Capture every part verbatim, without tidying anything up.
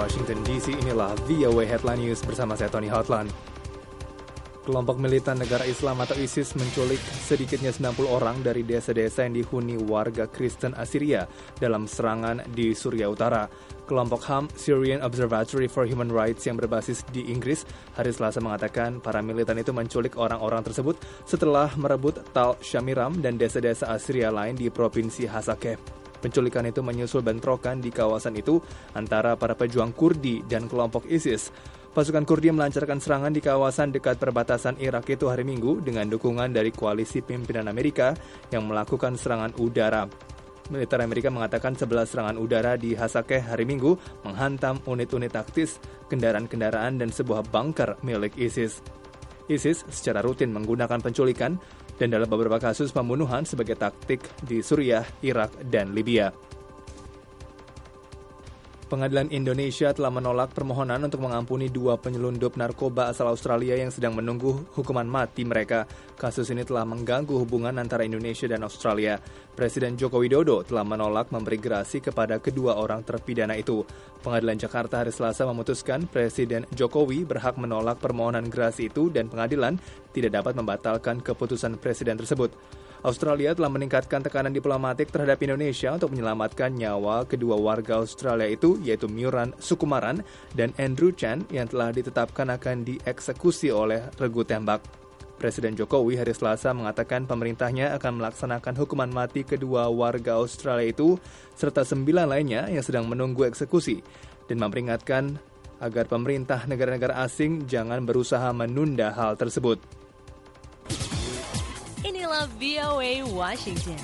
Washington D C, inilah V O A Headline News bersama saya Tony Hotland. Kelompok militan negara Islam atau ISIS menculik sedikitnya sembilan puluh orang dari desa-desa yang dihuni warga Kristen Assyria dalam serangan di Suriah Utara. Kelompok H A M, Syrian Observatory for Human Rights yang berbasis di Inggris, hari Selasa mengatakan para militan itu menculik orang-orang tersebut setelah merebut Tal Shamiram dan desa-desa Assyria lain di Provinsi Hasakeh. Penculikan itu menyusul bentrokan di kawasan itu antara para pejuang Kurdi dan kelompok ISIS. Pasukan Kurdi melancarkan serangan di kawasan dekat perbatasan Irak itu hari Minggu dengan dukungan dari koalisi pimpinan Amerika yang melakukan serangan udara. Militer Amerika mengatakan sebelas serangan udara di Hasakeh hari Minggu menghantam unit-unit taktis, kendaraan-kendaraan, dan sebuah bunker milik ISIS. ISIS secara rutin menggunakan penculikan dan dalam beberapa kasus pembunuhan sebagai taktik di Suriah, Irak, dan Libya. Pengadilan Indonesia telah menolak permohonan untuk mengampuni dua penyelundup narkoba asal Australia yang sedang menunggu hukuman mati mereka. Kasus ini telah mengganggu hubungan antara Indonesia dan Australia. Presiden Joko Widodo telah menolak memberi gerasi kepada kedua orang terpidana itu. Pengadilan Jakarta hari Selasa memutuskan Presiden Jokowi berhak menolak permohonan gerasi itu dan pengadilan tidak dapat membatalkan keputusan Presiden tersebut. Australia telah meningkatkan tekanan diplomatik terhadap Indonesia untuk menyelamatkan nyawa kedua warga Australia itu, yaitu Myuran Sukumaran dan Andrew Chan yang telah ditetapkan akan dieksekusi oleh regu tembak. Presiden Jokowi hari Selasa mengatakan pemerintahnya akan melaksanakan hukuman mati kedua warga Australia itu serta sembilan lainnya yang sedang menunggu eksekusi dan memperingatkan agar pemerintah negara-negara asing jangan berusaha menunda hal tersebut. Inilah V O A Washington.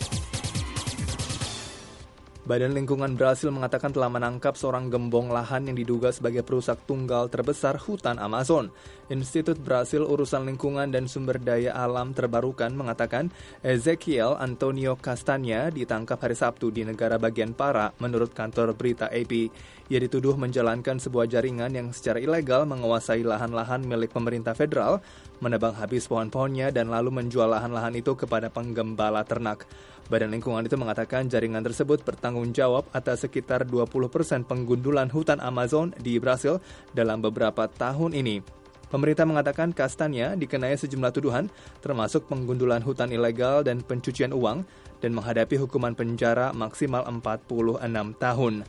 Badan Lingkungan Brasil mengatakan telah menangkap seorang gembong lahan yang diduga sebagai perusak tunggal terbesar hutan Amazon. Institut Brasil Urusan Lingkungan dan Sumber Daya Alam Terbarukan mengatakan Ezequiel Antonio Castanha ditangkap hari Sabtu di negara bagian Pará, menurut kantor berita A P. Ia dituduh menjalankan sebuah jaringan yang secara ilegal menguasai lahan-lahan milik pemerintah federal, menebang habis pohon-pohonnya dan lalu menjual lahan-lahan itu kepada penggembala ternak. Badan Lingkungan itu mengatakan jaringan tersebut bertanggung jawab atas sekitar dua puluh persen penggundulan hutan Amazon di Brasil dalam beberapa tahun ini. Pemerintah mengatakan Castanha dikenai sejumlah tuduhan, termasuk penggundulan hutan ilegal dan pencucian uang, dan menghadapi hukuman penjara maksimal empat puluh enam tahun.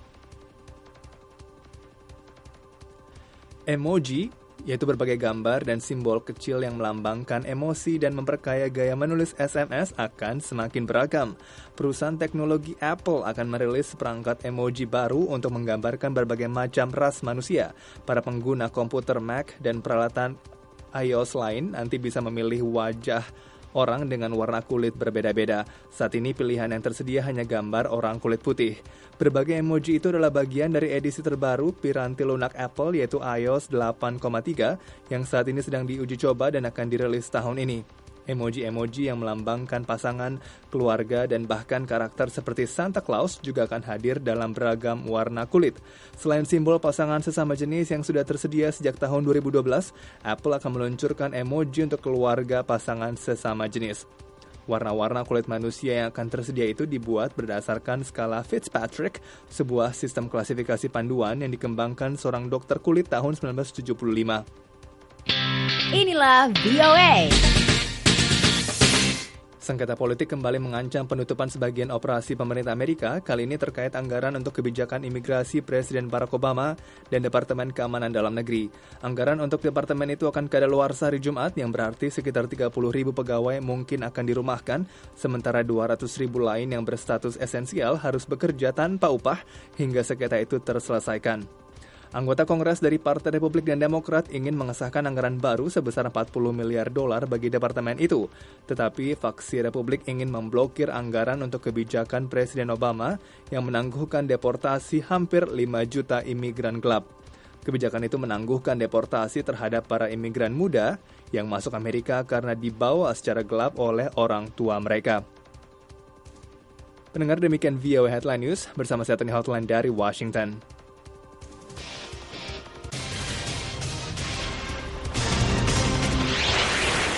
Emoji, yaitu berbagai gambar dan simbol kecil yang melambangkan emosi dan memperkaya gaya menulis S M S akan semakin beragam. Perusahaan teknologi Apple akan merilis perangkat emoji baru untuk menggambarkan berbagai macam ras manusia. Para pengguna komputer Mac dan peralatan iOS lain nanti bisa memilih wajah orang dengan warna kulit berbeda-beda. Saat ini pilihan yang tersedia hanya gambar orang kulit putih. Berbagai emoji itu adalah bagian dari edisi terbaru piranti lunak Apple yaitu iOS delapan koma tiga yang saat ini sedang diuji coba dan akan dirilis tahun ini. Emoji-emoji yang melambangkan pasangan, keluarga, dan bahkan karakter seperti Santa Claus juga akan hadir dalam beragam warna kulit. Selain simbol pasangan sesama jenis yang sudah tersedia sejak tahun dua ribu dua belas, Apple akan meluncurkan emoji untuk keluarga pasangan sesama jenis. Warna-warna kulit manusia yang akan tersedia itu dibuat berdasarkan skala Fitzpatrick, sebuah sistem klasifikasi panduan yang dikembangkan seorang dokter kulit tahun sembilan belas tujuh puluh lima. Inilah V O A. Sengketa politik kembali mengancam penutupan sebagian operasi pemerintah Amerika, kali ini terkait anggaran untuk kebijakan imigrasi Presiden Barack Obama dan Departemen Keamanan Dalam Negeri. Anggaran untuk departemen itu akan kadaluarsa hari Jumat, yang berarti sekitar tiga puluh ribu pegawai mungkin akan dirumahkan, sementara dua ratus ribu lain yang berstatus esensial harus bekerja tanpa upah hingga sengketa itu terselesaikan. Anggota Kongres dari Partai Republik dan Demokrat ingin mengesahkan anggaran baru sebesar empat puluh miliar dolar bagi departemen itu. Tetapi faksi Republik ingin memblokir anggaran untuk kebijakan Presiden Obama yang menangguhkan deportasi hampir lima juta imigran gelap. Kebijakan itu menangguhkan deportasi terhadap para imigran muda yang masuk Amerika karena dibawa secara gelap oleh orang tua mereka. Pendengar, demikian V O A Headline News bersama saya Tony Hotline dari Washington.